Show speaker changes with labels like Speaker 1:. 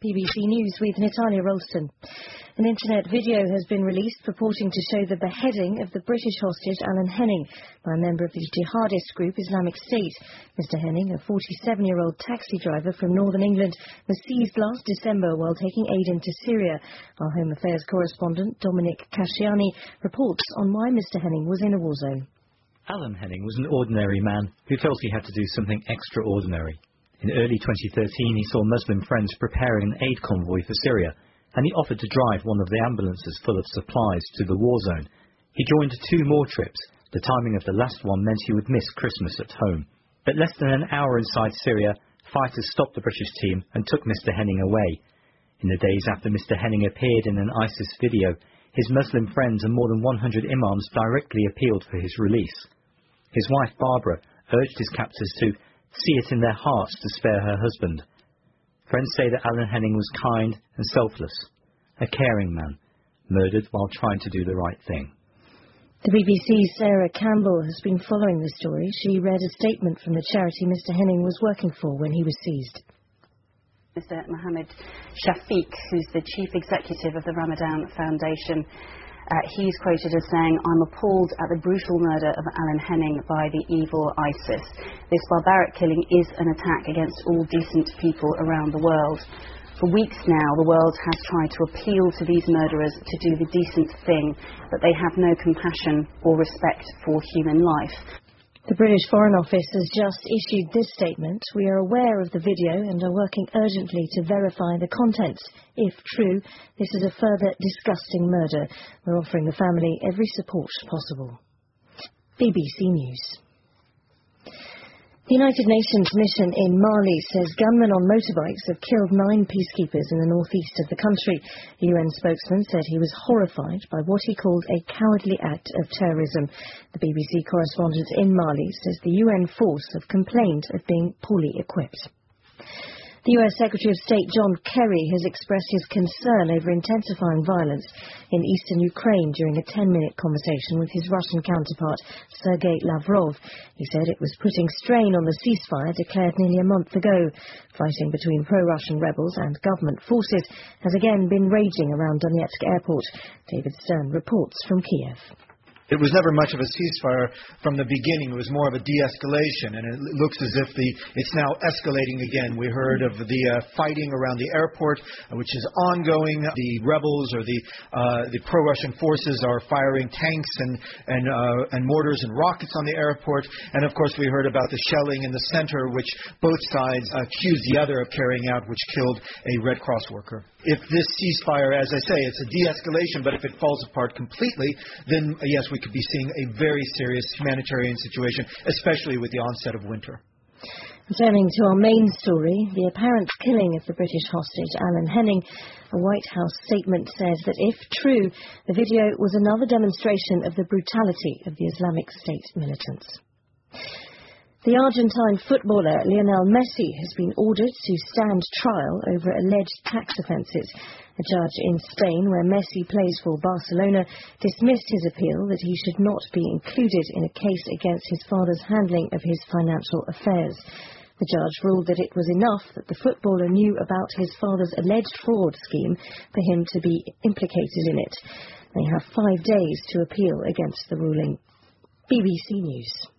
Speaker 1: BBC News with Natalia Ralston. An internet video has been released purporting to show the beheading of the British hostage Alan Henning by a member of the jihadist group Islamic State. Mr Henning, a 47-year-old taxi driver from northern England, was seized last December while taking aid into Syria. Our Home Affairs correspondent Dominic Casciani reports on why Mr Henning was in a war zone.
Speaker 2: Alan Henning was an ordinary man who felt he had to do something extraordinary. In early 2013, he saw Muslim friends preparing an aid convoy for Syria, and he offered to drive one of the ambulances full of supplies to the war zone. He joined 2 more trips. The timing of the last one meant he would miss Christmas at home. But less than an hour inside Syria, fighters stopped the British team and took Mr Henning away. In the days after Mr Henning appeared in an ISIS video, his Muslim friends and more than 100 imams directly appealed for his release. His wife Barbara urged his captors to see it in their hearts to spare her husband. Friends say that Alan Henning was kind and selfless, a caring man, murdered while trying to do the right thing.
Speaker 1: The BBC's Sarah Campbell has been following the story. She read a statement from the charity Mr Henning was working for when he was seized.
Speaker 3: Mr Mohammed Shafiq, who's the chief executive of the Ramadan Foundation, he's quoted as saying, "I'm appalled at the brutal murder of Alan Henning by the evil ISIS. This barbaric killing is an attack against all decent people around the world. For weeks now, the world has tried to appeal to these murderers to do the decent thing, but they have no compassion or respect for human life."
Speaker 1: The British Foreign Office has just issued this statement. "We are aware of the video and are working urgently to verify the contents. If true, this is a further disgusting murder. We're offering the family every support possible." BBC News. The United Nations mission in Mali says gunmen on motorbikes have killed 9 peacekeepers in the northeast of the country. The UN spokesman said he was horrified by what he called a cowardly act of terrorism. The BBC correspondent in Mali says the UN force have complained of being poorly equipped. The US Secretary of State John Kerry has expressed his concern over intensifying violence in eastern Ukraine during a 10-minute conversation with his Russian counterpart, Sergei Lavrov. He said it was putting strain on the ceasefire declared nearly a month ago. Fighting between pro-Russian rebels and government forces has again been raging around Donetsk airport. David Stern reports from Kiev.
Speaker 4: It was never much of a ceasefire from the beginning. It was more of a de-escalation, and it looks as if it's now escalating again. We heard of the fighting around the airport, which is ongoing. The rebels or the pro-Russian forces are firing tanks and mortars and rockets on the airport. And of course, we heard about the shelling in the center, which both sides accused the other of carrying out, which killed a Red Cross worker. If this ceasefire, as I say, it's a de-escalation, but if it falls apart completely, then yes, we could be seeing a very serious humanitarian situation, especially with the onset of winter.
Speaker 1: Turning to our main story, the apparent killing of the British hostage Alan Henning, a White House statement says that if true, the video was another demonstration of the brutality of the Islamic State militants. The Argentine footballer Lionel Messi has been ordered to stand trial over alleged tax offences. A judge in Spain, where Messi plays for Barcelona, dismissed his appeal that he should not be included in a case against his father's handling of his financial affairs. The judge ruled that it was enough that the footballer knew about his father's alleged fraud scheme for him to be implicated in it. They have 5 days to appeal against the ruling. BBC News.